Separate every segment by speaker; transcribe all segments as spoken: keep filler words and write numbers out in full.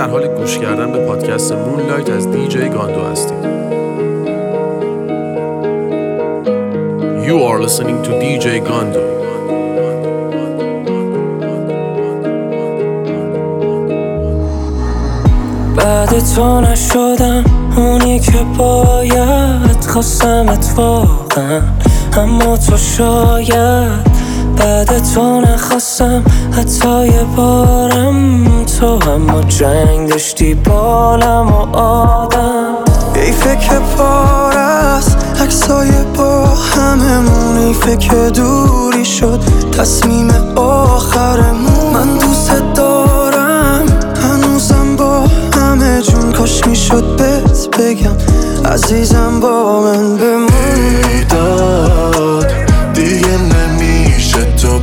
Speaker 1: در حال گوش کردن به پادکست مونلایت از دی جی گاندو هستید. You are listening to دی جی گاندو.
Speaker 2: بعد تو نشدم اونی که باید، خواستمت واقعا اما تو شاید. بعد تو نخواستم حتی یه بارم تو، اما جنگ داشتی بالم و آدم.
Speaker 3: ایفه که پار است عکسای با هممون، ایفه که دوری شد تصمیم آخرمون. من دوست دارم هنوزم با همه جون، کاش میشد بهت بگم عزیزم با من بمون.
Speaker 4: داد دیگه نمیشه تو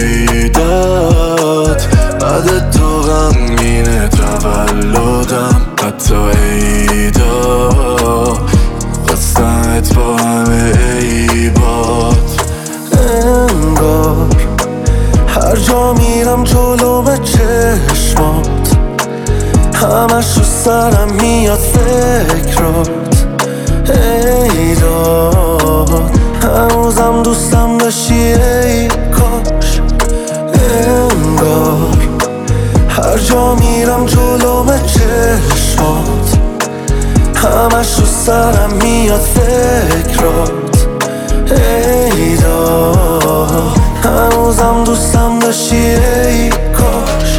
Speaker 4: پیدات، بعد تو غمگینه تولدم حتی عیدا، خواستمت با همه عیبات.
Speaker 3: انگار هر جا میرم جلو به چشمات، همش رو سرم میاد فکرات. ای داد هنوزم دوستم داشتی ای کاش. انگار هر جا میرم جلو به چشمات، همش رو سرم میاد فکرات. ای داد هنوزم دوستم داشتی ای کاش.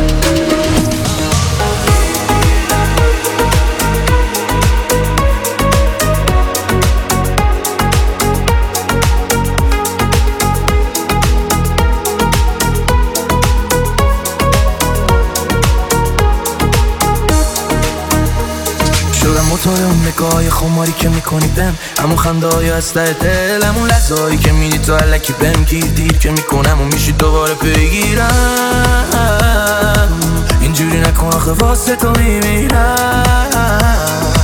Speaker 5: موتور اون نگاه خماری که میکنی بهم، همون خنده های از ته دل، همون لحظه هایی که میدی تو علکی بهم گیر دیر که میکنم و میشی دوباره بگیرم. اینجوری نکن آخه واسه تو میمیرم.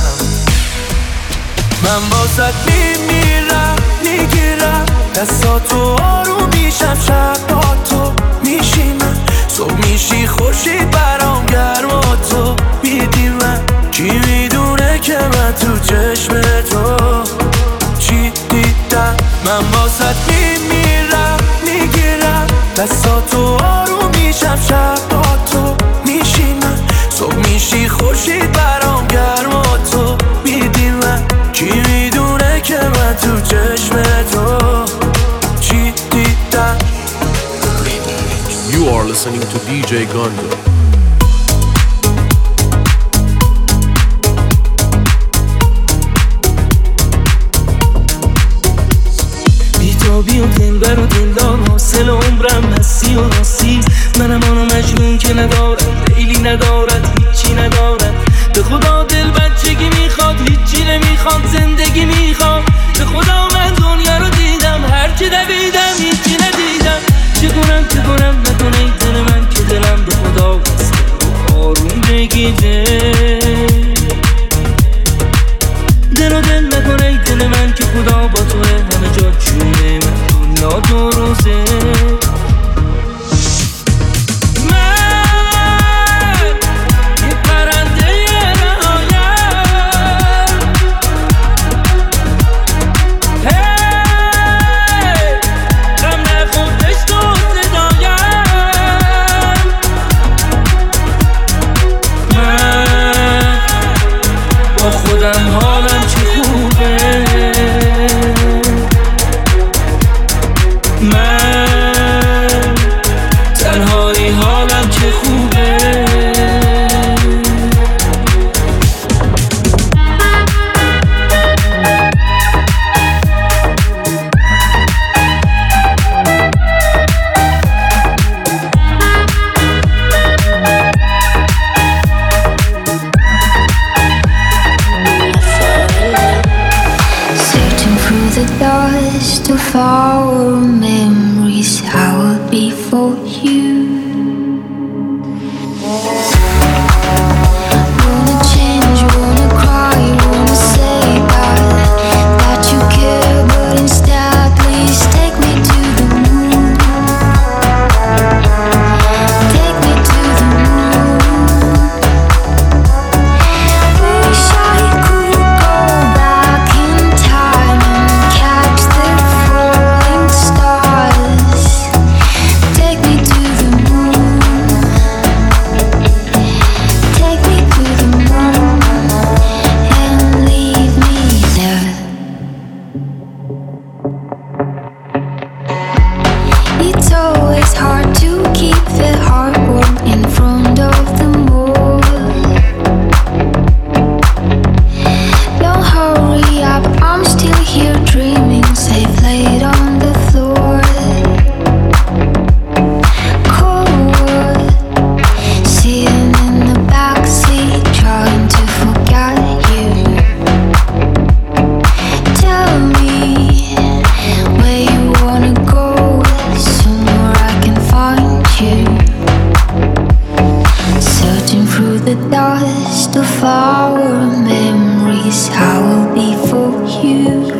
Speaker 5: من واسه میمیرم میگیرم دستاتو آروم میشم، شب با تو میشینم، صبح میشی خورشید برام گرم و تو میدی. من کی میدونه که من تو چشم تو چی دیدم. من واسه میمیرم میگیرم دستاتو آروم میشم، شب با تو میشینم، صبح میشی خورشید برام گرم و تو میدی. من کی میدونه که من تو چشم تو چی دیدم.
Speaker 1: You are listening to دی جی گاندو.
Speaker 2: بی و دل بر و دلدار حاصل عمرم نسی و ناسیز. منم آنو مجنون که ندارد لیلی ندارد هیچی ندارد. به خدا دل بچگی میخواد هیچی نمیخواد، زندگی میخواد. به خدا من دنیا رو دیدم هرچی دویدم هیچی ندیدم. چه کنم چه کنم نکنه ای دل من که دلم به خدا بسته آروم بگیده. دل و دل نکنه ای دل من که خدا با توه همه جا جونه من دنیا دو روزه.
Speaker 6: dust of our memories. I will be for you.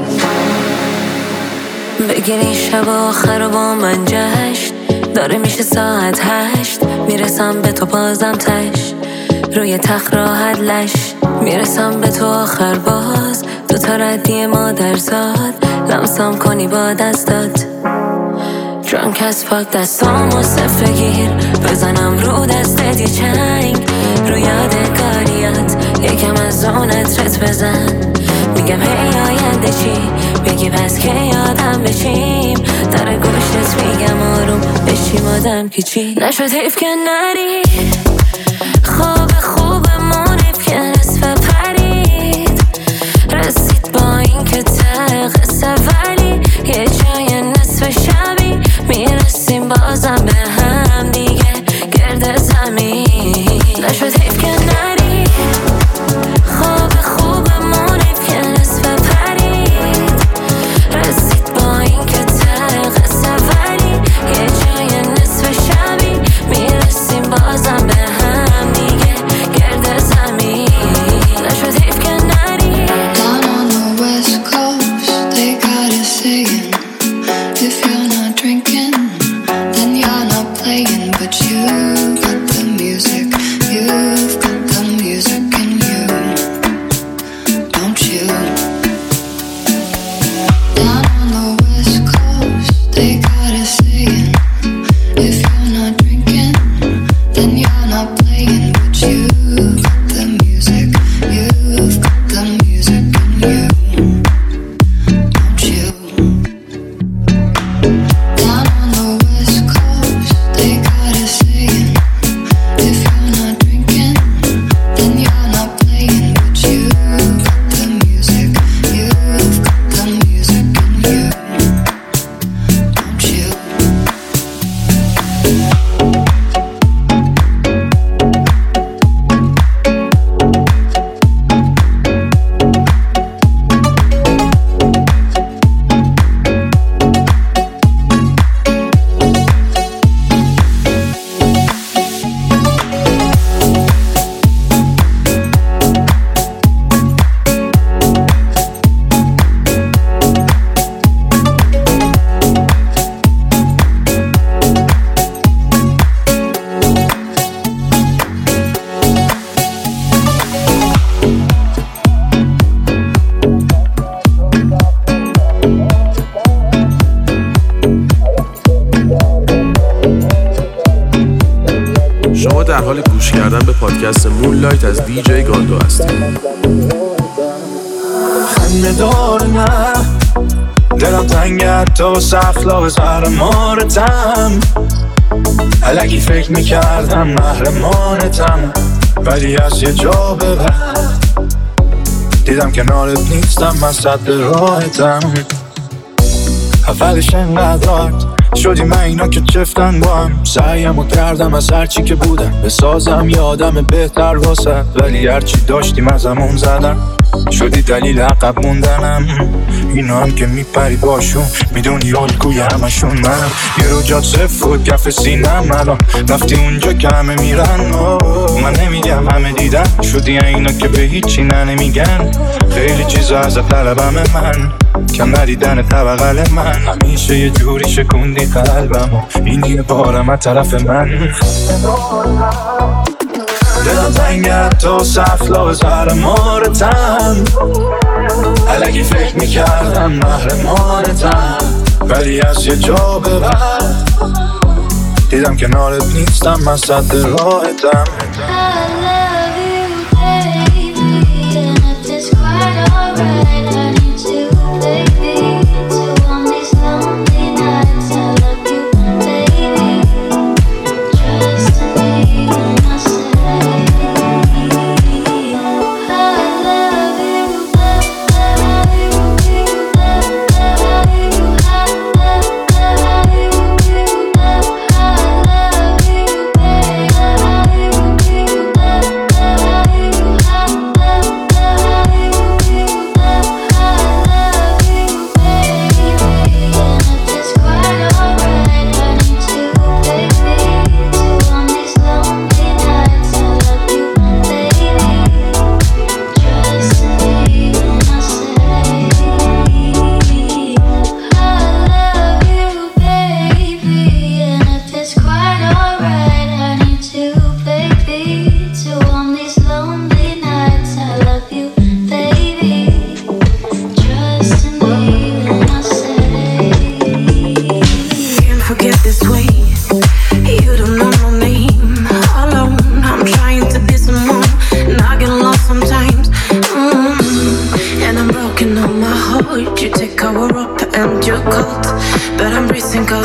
Speaker 7: بگیری شب آخر و با من جشن، داره میشه ساعت هشت، میرسم به تو بازم تش، روی تخت راحت لش، میرسم به تو آخر باز، دو تا ردی مادرزاد، لمسم کنی با دستات. Drunk as fuck دستامو صفر گیر، بزنم رو دستت یه چنگ، رو یادگاریات یکم از اون عطرت بزن. میگم هی آینده چی، بگی پس که یادم بشیم، در گوشت میگم آروم بشیم آدم که چی نشد حیف که نری. خواب خوبمون حیف که نصف پرید، رسید با این که ته قصه ولی یه جای نصف شبی میرسیم بازم به هم دیگه گرد زمین. نشد حیف که نری. خواب خوبمون حیف که نصف پرید، رسید با این که ته قصه ولی یه جای نصف شبی میرسیم بازم به هم دیگه گرد زمین. نشد حیف که نری.
Speaker 6: Down on the west coast they got us saying, if you're not drinking then you're not playing, but you got the music, you've got the music in you, don't you? Down on the west coast they got us saying, if you're not drinking then you're not playing, but you got the music, you've got the music in you, don't you? Down on the west coast they got us saying, if you're not drinking then you're not playing, but you got the music, you've got the music in you, don't you?
Speaker 1: شما در حال گوش کردن به پادکست مونلایت از دی جی گاندو هستید.
Speaker 4: خنده دار نه دلم تنگت تو سخلاق زهر مارتم، الکی فکر میکردم محرمانتم، ولی از یه جا به بعد دیدم کنارت نیستم، من صد راحتم. اولش انقدر راحت شدیم من اینا که چفتن با هم، سعیم و کردم از هرچی که بودم بسازم یه آدم بهتر واسه، ولی هرچی داشتیم از همون زدم، شدی دلیل عقب موندنم. اینا هم که میپری باشون میدونی الگوی همشون منم، یه رو جات صفر و کف سینم، الان رفتی اونجا که همه میرن. من نمیگم همه دیدن، شدی اینا که به هیچی نه نمیگن، خیلی چیزا از طلبم من، کم ندیدن طبقل من، همیشه یه جوری شکوندی قلبم و این یه بارم از طرف من. دلم تنگت تو سخلاق زهر مارتم، الکی فکر میکردم محرمانتم، ولی از یه جا به بعد دیدم کنارت نیستم، من صد راحتم.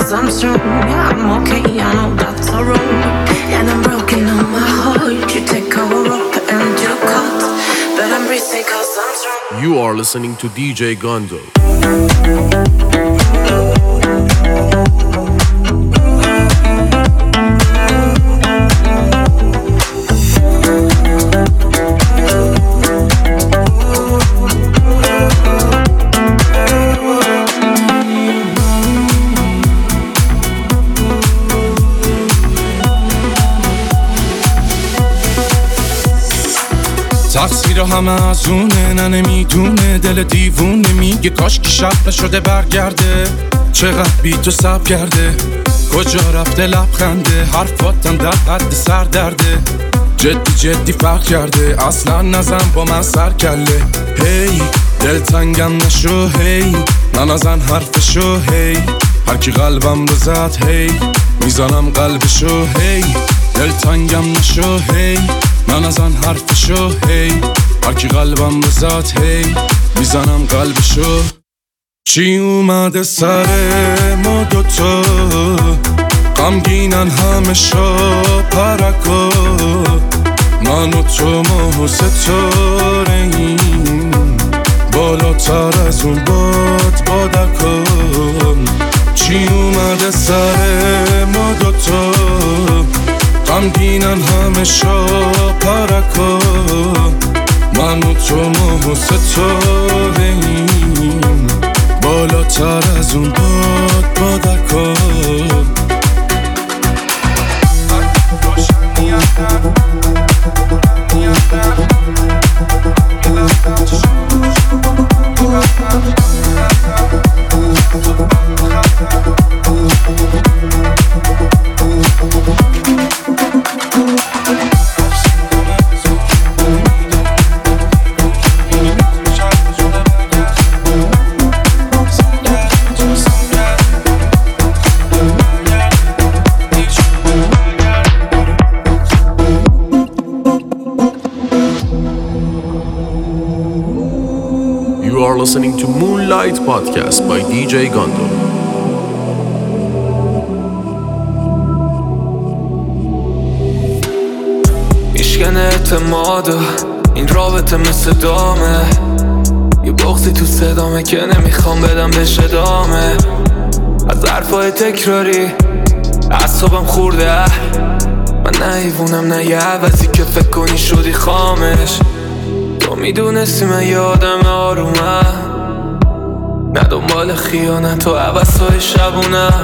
Speaker 8: cause I'm strong. Yeah, I'm okay, I know that's all wrong. And I'm broken on my heart. You take a rope and you cut, but I'm breathing cause I'm strong.
Speaker 1: You are listening to دی جی Gondo.
Speaker 9: تقصیر همه از اونه، نه نمیدونه دل دیوونه میگه کاش که شب نشده برگرده. چقدر بی تو سب کرده، کجا رفته لبخنده، حرفاتم در حد سر درده. جدی جدی فرق کرده، اصلا نزن با من سر کله. هی دل تنگم نشو، هی ننزن حرفشو، هی هرکی قلبم رو زد، هی میزنم قلبشو. هی دل تنگم نشو، هی ننزن حرفشو، هی هرکی قلبم رو زد، هی میزنم قلبشو. چی اومده سر ما دوتا، غمگینن همه شا پرکا، من و تو ما ستاره‌ایم، بالاتر از اون باد بادکان. چی اومده سر ما دوتا، غمگینن همه شا پرکا، من و تو ما ستاره‌ایم، بالاتر از اون باد بادکان.
Speaker 1: You are listening to Moonlight Podcast by دی جی Gondo.
Speaker 5: میشکن اعتمادا این رابطه مثل دامه، یه بغضی تو صدامه که نمیخوام بدم بهش ادامه. از حرفای تکراری اعصابم خورده، من نه حیوونم نه یه عوضی که فکر کنی شدی خامش. تو میدونستی من یه آدم آرومم، نه دنبال خیانت و عوضهای شبونم.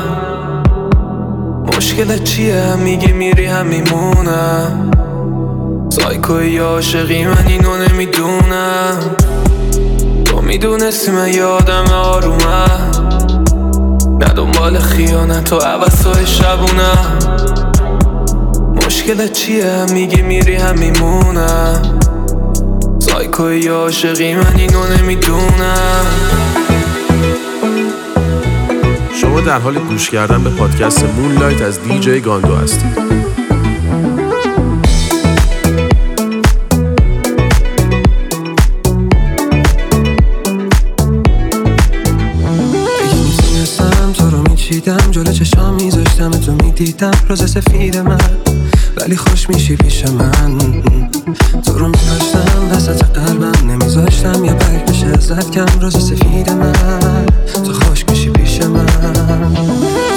Speaker 5: مشکلت چیه؟ هم میگی میری هم میمونم، سایکوی یا عاشقی من اینو نمیدونم. تو میدونستی من یه آدم آرومم، نه دنبال خیانت و عوضهای شبونم. مشکلت چیه؟ هم میگی میری هم میمونم، سایکوی یا عاشقی من اینو نمیدونم.
Speaker 1: شما در حال گوش کردن به پادکست مونلایت از دی جی Gondo هستید.
Speaker 3: چیدم جلو چشام میذاشتم تو میدیدم روز سفید من، ولی خوش میشی پیش من. تو رو میداشتم وسط قلبم، نمیذاشتم یا برگ بشه ازت کم. روز سفید من تو خوش میشی پیش من.